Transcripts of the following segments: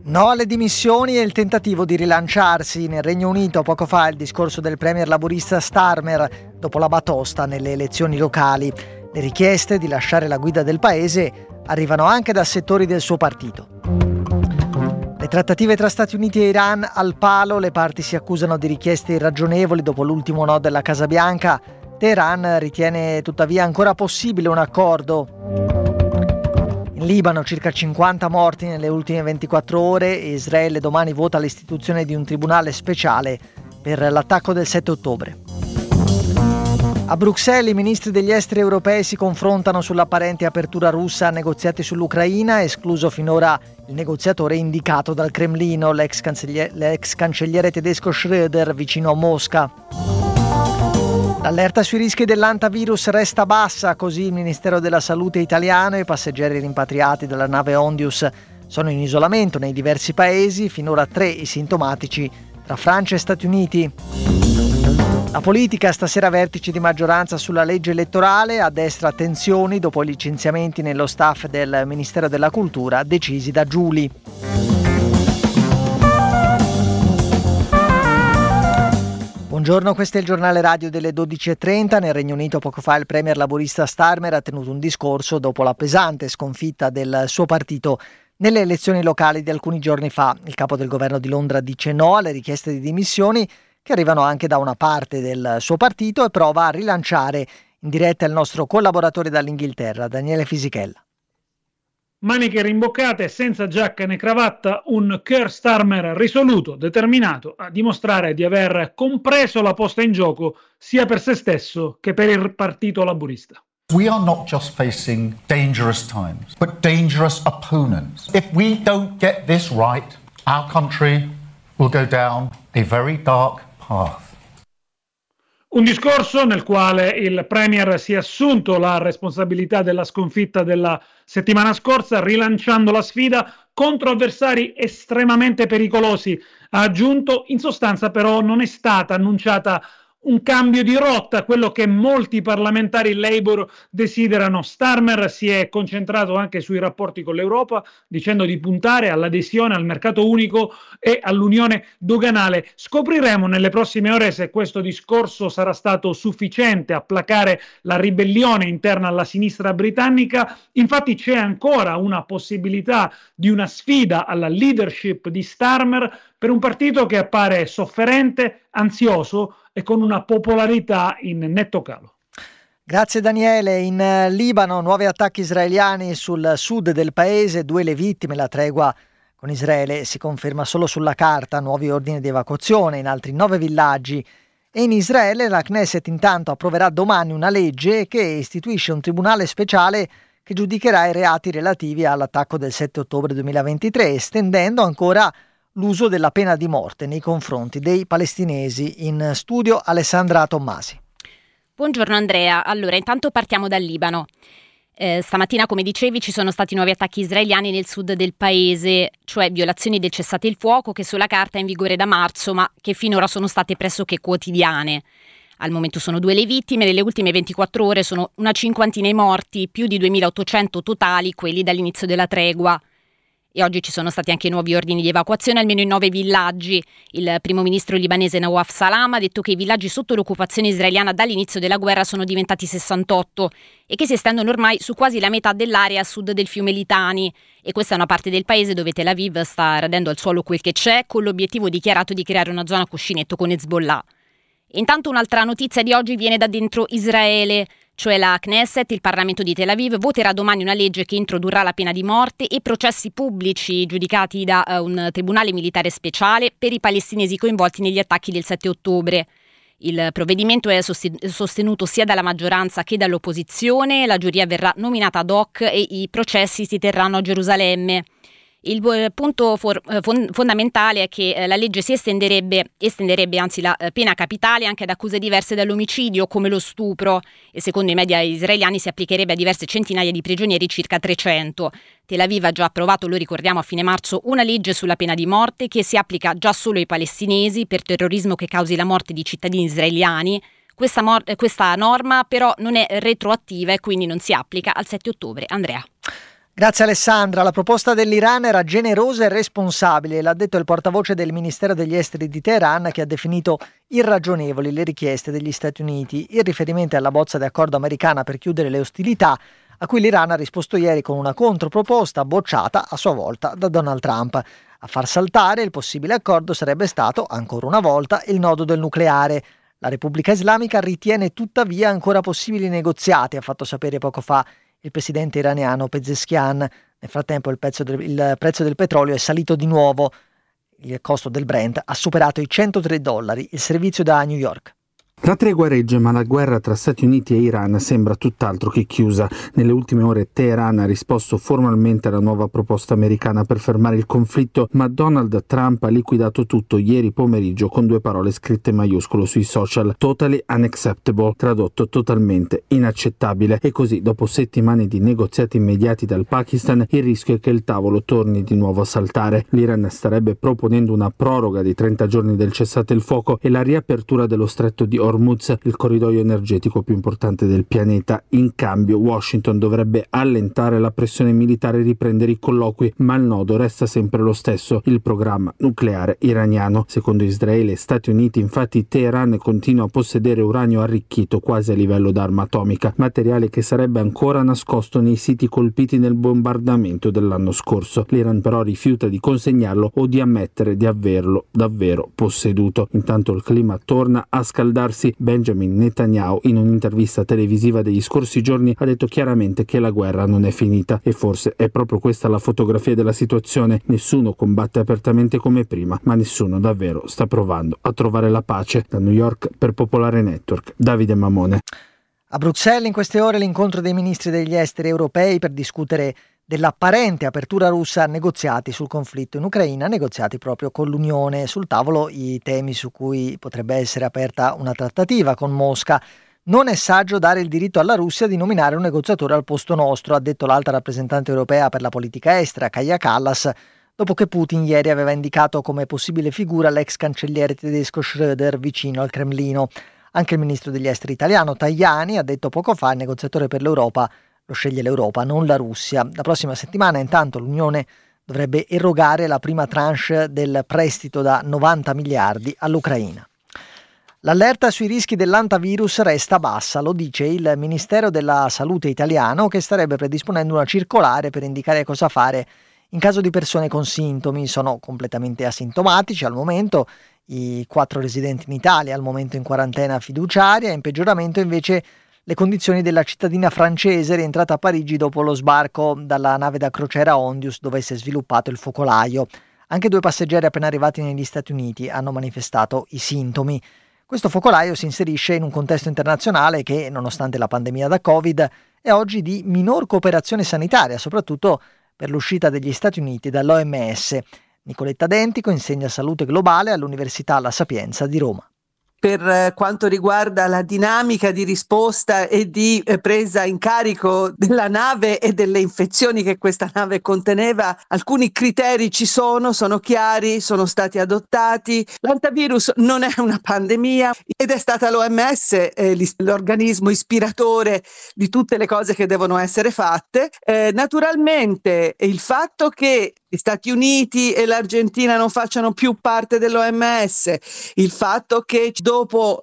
No alle dimissioni e il tentativo di rilanciarsi. Nel Regno Unito poco fa il discorso del premier laburista Starmer dopo la batosta nelle elezioni locali. Le richieste di lasciare la guida del paese arrivano anche da settori del suo partito. Le trattative tra Stati Uniti e Iran al palo, le parti si accusano di richieste irragionevoli dopo l'ultimo no della Casa Bianca. Teheran ritiene tuttavia ancora possibile un accordo. In Libano circa 50 morti nelle ultime 24 ore e Israele domani vota l'istituzione di un tribunale speciale per l'attacco del 7 ottobre. A Bruxelles i ministri degli esteri europei si confrontano sull'apparente apertura russa a negoziati sull'Ucraina, escluso finora il negoziatore indicato dal Cremlino, l'ex cancelliere tedesco Schröder, vicino a Mosca. L'allerta sui rischi dell'antavirus resta bassa, così il Ministero della Salute italiano e i passeggeri rimpatriati dalla nave Ondius sono in isolamento nei diversi paesi, finora 3 i sintomatici tra Francia e Stati Uniti. La politica, stasera vertice di maggioranza sulla legge elettorale, a destra tensioni dopo i licenziamenti nello staff del Ministero della Cultura decisi da Giuli. Buongiorno, questo è il giornale radio delle 12.30. Nel Regno Unito poco fa il premier laburista Starmer ha tenuto un discorso dopo la pesante sconfitta del suo partito nelle elezioni locali di alcuni giorni fa. Il capo del governo di Londra dice no alle richieste di dimissioni che arrivano anche da una parte del suo partito e prova a rilanciare in diretta il nostro collaboratore dall'Inghilterra, Daniele Fisichella. Maniche rimboccate, senza giacca né cravatta, un Keir Starmer risoluto, determinato a dimostrare di aver compreso la posta in gioco sia per se stesso che per il partito laburista. We are not just facing dangerous times, but dangerous opponents. If we don't get this right, our country will go down a very dark path. Un discorso nel quale il Premier si è assunto la responsabilità della sconfitta della settimana scorsa, rilanciando la sfida contro avversari estremamente pericolosi. Ha aggiunto, in sostanza però non è stata annunciata un cambio di rotta, quello che molti parlamentari Labour desiderano. Starmer si è concentrato anche sui rapporti con l'Europa, dicendo di puntare all'adesione al mercato unico e all'unione doganale. Scopriremo nelle prossime ore se questo discorso sarà stato sufficiente a placare la ribellione interna alla sinistra britannica. Infatti c'è ancora una possibilità di una sfida alla leadership di Starmer per un partito che appare sofferente, ansioso e con una popolarità in netto calo. Grazie Daniele. In Libano nuovi attacchi israeliani sul sud del paese, 2 le vittime, la tregua con Israele si conferma solo sulla carta, nuovi ordini di evacuazione in altri 9 villaggi. E in Israele la Knesset intanto approverà domani una legge che istituisce un tribunale speciale che giudicherà i reati relativi all'attacco del 7 ottobre 2023, estendendo ancora l'uso della pena di morte nei confronti dei palestinesi. In studio Alessandra Tommasi. Buongiorno Andrea, allora intanto partiamo dal Libano. Stamattina, come dicevi, ci sono stati nuovi attacchi israeliani nel sud del paese, cioè violazioni del cessate il fuoco che sulla carta è in vigore da marzo, ma che finora sono state pressoché quotidiane. Al momento sono 2 le vittime, nelle ultime 24 ore sono una cinquantina i morti, più di 2.800 totali quelli dall'inizio della tregua. E oggi ci sono stati anche nuovi ordini di evacuazione almeno in 9 villaggi. Il primo ministro libanese Nawaf Salam ha detto che i villaggi sotto l'occupazione israeliana dall'inizio della guerra sono diventati 68 e che si estendono ormai su quasi la metà dell'area a sud del fiume Litani. E questa è una parte del paese dove Tel Aviv sta radendo al suolo quel che c'è, con l'obiettivo dichiarato di creare una zona cuscinetto con Hezbollah. Intanto un'altra notizia di oggi viene da dentro Israele, cioè la Knesset, il Parlamento di Tel Aviv, voterà domani una legge che introdurrà la pena di morte e processi pubblici giudicati da un tribunale militare speciale per i palestinesi coinvolti negli attacchi del 7 ottobre. Il provvedimento è sostenuto sia dalla maggioranza che dall'opposizione, la giuria verrà nominata ad hoc e i processi si terranno a Gerusalemme. Il punto fondamentale è che la legge si estenderebbe anzi la pena capitale anche ad accuse diverse dall'omicidio come lo stupro e secondo i media israeliani si applicherebbe a diverse centinaia di prigionieri, circa 300. Tel Aviv ha già approvato, lo ricordiamo, a fine marzo una legge sulla pena di morte che si applica già solo ai palestinesi per terrorismo che causi la morte di cittadini israeliani. Questa norma però non è retroattiva e quindi non si applica al 7 ottobre. Andrea. Grazie Alessandra. La proposta dell'Iran era generosa e responsabile, l'ha detto il portavoce del Ministero degli Esteri di Teheran, che ha definito irragionevoli le richieste degli Stati Uniti in riferimento alla bozza di accordo americana per chiudere le ostilità, a cui l'Iran ha risposto ieri con una controproposta bocciata a sua volta da Donald Trump. A far saltare il possibile accordo sarebbe stato, ancora una volta, il nodo del nucleare. La Repubblica Islamica ritiene tuttavia ancora possibili negoziati, ha fatto sapere poco fa il presidente iraniano Pezeshkian. Nel frattempo il prezzo del petrolio è salito di nuovo. Il costo del Brent ha superato i $103, il servizio da New York. La tregua regge, ma la guerra tra Stati Uniti e Iran sembra tutt'altro che chiusa. Nelle ultime ore Teheran ha risposto formalmente alla nuova proposta americana per fermare il conflitto, ma Donald Trump ha liquidato tutto ieri pomeriggio con 2 parole scritte in maiuscolo sui social: totally unacceptable, tradotto totalmente inaccettabile. E così, dopo settimane di negoziati immediati dal Pakistan, il rischio è che il tavolo torni di nuovo a saltare. L'Iran starebbe proponendo una proroga di 30 giorni del cessate il fuoco e la riapertura dello stretto di Hormuz, il corridoio energetico più importante del pianeta. In cambio, Washington dovrebbe allentare la pressione militare e riprendere i colloqui, ma il nodo resta sempre lo stesso: il programma nucleare iraniano. Secondo Israele e Stati Uniti, infatti, Teheran continua a possedere uranio arricchito quasi a livello d'arma atomica, materiale che sarebbe ancora nascosto nei siti colpiti nel bombardamento dell'anno scorso. L'Iran però rifiuta di consegnarlo o di ammettere di averlo davvero posseduto. Intanto il clima torna a scaldarsi. Benjamin Netanyahu, in un'intervista televisiva degli scorsi giorni, ha detto chiaramente che la guerra non è finita, e forse è proprio questa la fotografia della situazione. Nessuno combatte apertamente come prima, ma nessuno davvero sta provando a trovare la pace. Da New York per Popolare Network, Davide Mamone. A Bruxelles in queste ore l'incontro dei ministri degli esteri europei per discutere dell'apparente apertura russa a negoziati sul conflitto in Ucraina, negoziati proprio con l'Unione. Sul tavolo i temi su cui potrebbe essere aperta una trattativa con Mosca. Non è saggio dare il diritto alla Russia di nominare un negoziatore al posto nostro, ha detto l'alta rappresentante europea per la politica estera, Kaja Kallas, dopo che Putin ieri aveva indicato come possibile figura l'ex cancelliere tedesco Schröder vicino al Cremlino. Anche il ministro degli esteri italiano Tajani ha detto poco fa: il negoziatore per l'Europa lo sceglie l'Europa, non la Russia. La prossima settimana intanto l'Unione dovrebbe erogare la prima tranche del prestito da 90 miliardi all'Ucraina. L'allerta sui rischi dell'antivirus resta bassa, lo dice il Ministero della Salute italiano, che starebbe predisponendo una circolare per indicare cosa fare in caso di persone con sintomi. Sono completamente asintomatici al momento i 4 residenti in Italia, al momento in quarantena fiduciaria. In peggioramento invece le condizioni della cittadina francese rientrata a Parigi dopo lo sbarco dalla nave da crociera Ondius, dove si è sviluppato il focolaio. Anche 2 passeggeri appena arrivati negli Stati Uniti hanno manifestato i sintomi. Questo focolaio si inserisce in un contesto internazionale che, nonostante la pandemia da Covid, è oggi di minor cooperazione sanitaria, soprattutto per l'uscita degli Stati Uniti dall'OMS. Nicoletta Dentico insegna salute globale all'Università La Sapienza di Roma. Per quanto riguarda la dinamica di risposta e di presa in carico della nave e delle infezioni che questa nave conteneva, alcuni criteri sono chiari, sono stati adottati. L'antivirus non è una pandemia ed è stata l'OMS l'organismo ispiratore di tutte le cose che devono essere fatte. Naturalmente il fatto che gli Stati Uniti e l'Argentina non facciano più parte dell'OMS, il fatto che dopo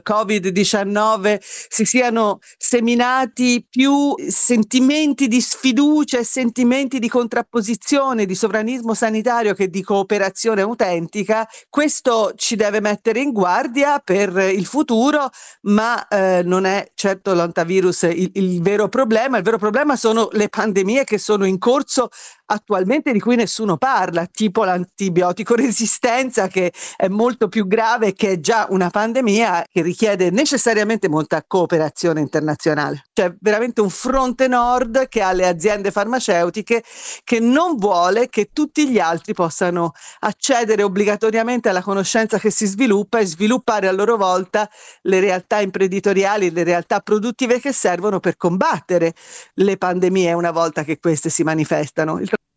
Covid-19 si siano seminati più sentimenti di sfiducia e sentimenti di contrapposizione, di sovranismo sanitario che di cooperazione autentica, questo ci deve mettere in guardia per il futuro, ma non è certo l'antivirus il vero problema. Il vero problema sono le pandemie che sono in corso attualmente, di cui nessuno parla, tipo l'antibiotico resistenza, che è molto più grave, che è già una pandemia che richiede necessariamente molta cooperazione internazionale. C'è veramente un fronte nord che ha le aziende farmaceutiche, che non vuole che tutti gli altri possano accedere obbligatoriamente alla conoscenza che si sviluppa e sviluppare a loro volta le realtà imprenditoriali, le realtà produttive che servono per combattere le pandemie una volta che queste si manifestano.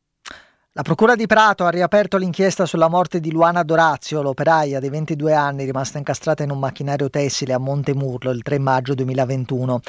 La Procura di Prato ha riaperto l'inchiesta sulla morte di Luana Dorazio, l'operaia di 22 anni rimasta incastrata in un macchinario tessile a Montemurlo il 3 maggio 2021.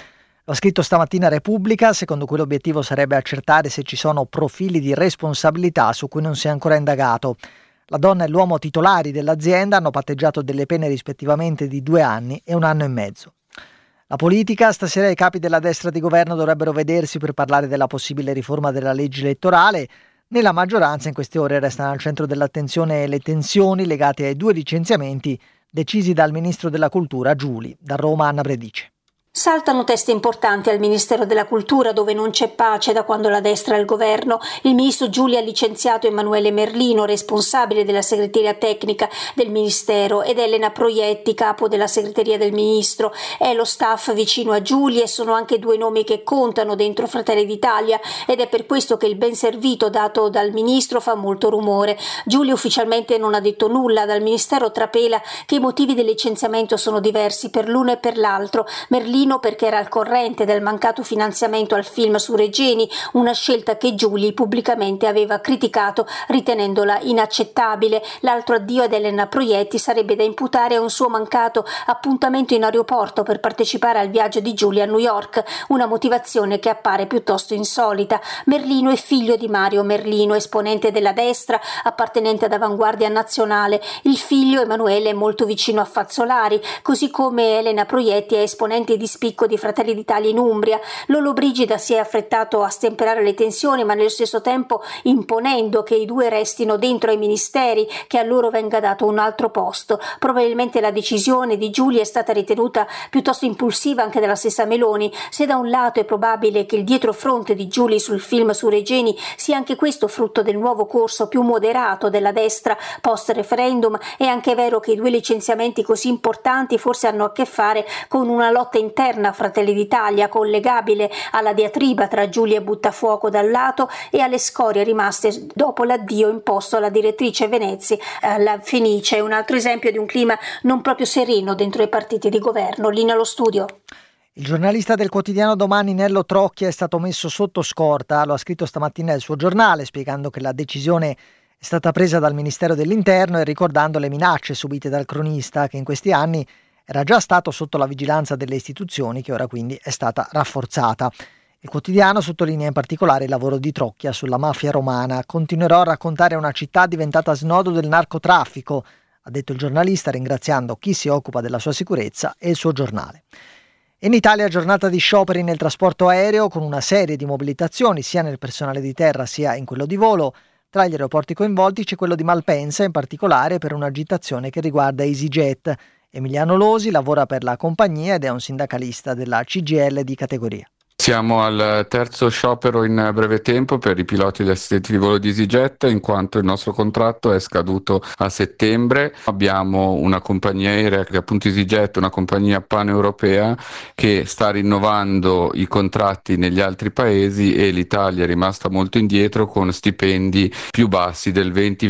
Lo ha scritto stamattina Repubblica, secondo cui l'obiettivo sarebbe accertare se ci sono profili di responsabilità su cui non si è ancora indagato. La donna e l'uomo titolari dell'azienda hanno patteggiato delle pene rispettivamente di 2 anni e 1 anno e mezzo. La politica, stasera i capi della destra di governo dovrebbero vedersi per parlare della possibile riforma della legge elettorale. Nella maggioranza in queste ore restano al centro dell'attenzione le tensioni legate ai 2 licenziamenti decisi dal ministro della Cultura Giuli. Da Roma Anna Bredice. Saltano teste importanti al Ministero della Cultura, dove non c'è pace da quando la destra è al governo. Il ministro Giuli ha licenziato Emanuele Merlino, responsabile della segreteria tecnica del Ministero, ed Elena Proietti, capo della segreteria del ministro. È lo staff vicino a Giuli e sono anche 2 nomi che contano dentro Fratelli d'Italia, ed è per questo che il ben servito dato dal ministro fa molto rumore. Giuli ufficialmente non ha detto nulla, dal Ministero trapela che i motivi del licenziamento sono diversi per l'uno e per l'altro. Merlino perché era al corrente del mancato finanziamento al film su Regeni, una scelta che Giuli pubblicamente aveva criticato ritenendola inaccettabile. L'altro addio ad Elena Proietti sarebbe da imputare a un suo mancato appuntamento in aeroporto per partecipare al viaggio di Giuli a New York, una motivazione che appare piuttosto insolita. Merlino è figlio di Mario Merlino, esponente della destra, appartenente ad Avanguardia Nazionale. Il figlio Emanuele è molto vicino a Fazzolari, così come Elena Proietti è esponente di spicco di Fratelli d'Italia in Umbria. Lollobrigida si è affrettato a stemperare le tensioni, ma nello stesso tempo imponendo che i 2 restino dentro ai ministeri, che a loro venga dato un altro posto. Probabilmente la decisione di Giuli è stata ritenuta piuttosto impulsiva anche dalla stessa Meloni. Se da un lato è probabile che il dietrofront di Giuli sul film su Regeni sia anche questo frutto del nuovo corso più moderato della destra post referendum, è anche vero che i 2 licenziamenti così importanti forse hanno a che fare con una lotta interna a Fratelli d'Italia, collegabile alla diatriba tra Giuli e Buttafuoco da un lato e alle scorie rimaste dopo l'addio imposto alla direttrice Venezzi alla Fenice. Un altro esempio di un clima non proprio sereno dentro i partiti di governo. Linea allo studio. Il giornalista del quotidiano Domani Nello Trocchia è stato messo sotto scorta, lo ha scritto stamattina il suo giornale, spiegando che la decisione è stata presa dal Ministero dell'Interno e ricordando le minacce subite dal cronista, che in questi anni era già stato sotto la vigilanza delle istituzioni, che ora quindi è stata rafforzata. Il quotidiano sottolinea in particolare il lavoro di Trocchia sulla mafia romana. Continuerò a raccontare una città diventata snodo del narcotraffico, ha detto il giornalista, ringraziando chi si occupa della sua sicurezza e il suo giornale. In Italia giornata di scioperi nel trasporto aereo, con una serie di mobilitazioni sia nel personale di terra sia in quello di volo. Tra gli aeroporti coinvolti c'è quello di Malpensa, in particolare per un'agitazione che riguarda EasyJet. Emiliano Losi lavora per la compagnia ed è un sindacalista della CGIL di categoria. Siamo al terzo sciopero in breve tempo per i piloti e gli assistenti di volo di EasyJet, in quanto il nostro contratto è scaduto a settembre. Abbiamo una compagnia aerea, che è appunto EasyJet, una compagnia paneuropea che sta rinnovando i contratti negli altri paesi, e l'Italia è rimasta molto indietro con stipendi più bassi del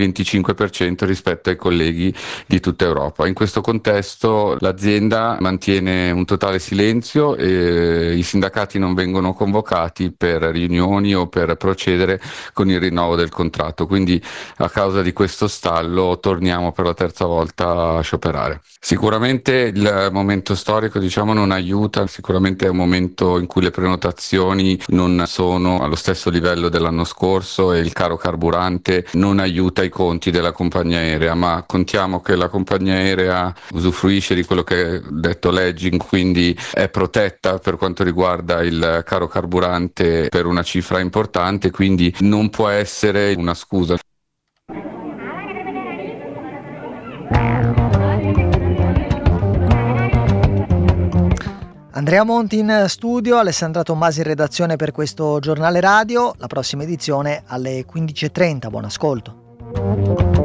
20-25% rispetto ai colleghi di tutta Europa. In questo contesto l'azienda mantiene un totale silenzio e i sindacati non vengono convocati per riunioni o per procedere con il rinnovo del contratto, quindi a causa di questo stallo torniamo per la terza volta a scioperare. Sicuramente il momento storico non aiuta, sicuramente è un momento in cui le prenotazioni non sono allo stesso livello dell'anno scorso e il caro carburante non aiuta i conti della compagnia aerea, ma contiamo che la compagnia aerea usufruisce di quello che è detto l'edging, quindi è protetta per quanto riguarda il caro carburante per una cifra importante, quindi non può essere una scusa. Andrea Monti in studio, Alessandra Tommasi in redazione per questo giornale radio. La prossima edizione alle 15:30. Buon ascolto.